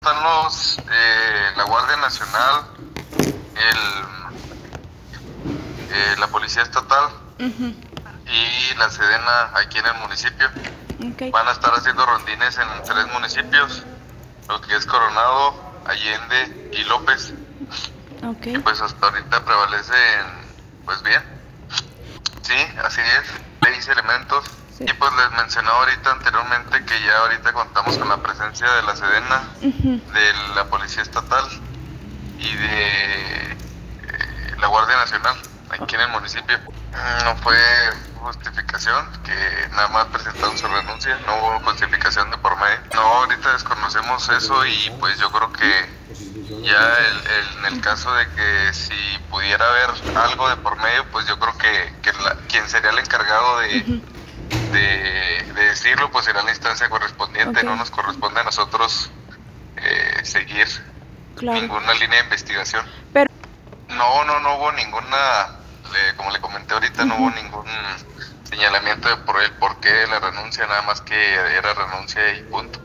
Están la Guardia Nacional, la Policía Estatal Ujú. y la Sedena aquí en el municipio. Ok. Van a estar haciendo rondines en 3 municipios, lo que es Coronado, Allende y López. Ok. Y pues hasta ahorita prevalecen, pues bien. Sí, así es, 6 elementos. Sí. Y pues les mencionaba ahorita anteriormente que ya ahorita contamos con la presencia de la Sedena, Ujú. de la Policía Estatal y de la Guardia Nacional aquí en el municipio. No fue justificación, que nada más presentaron su renuncia, no hubo justificación de por medio. No, ahorita desconocemos eso y pues yo creo que ya en el caso de que si pudiera haber algo de por medio, pues yo creo que quien sería el encargado Ujú. de decirlo, pues será la instancia correspondiente. Ok. No nos corresponde a nosotros seguir Claro. ninguna línea de investigación. Pero. No hubo ninguna, como le comenté ahorita, no hubo Ujú. ningún señalamiento de por el porqué de la renuncia, nada más que era renuncia y punto.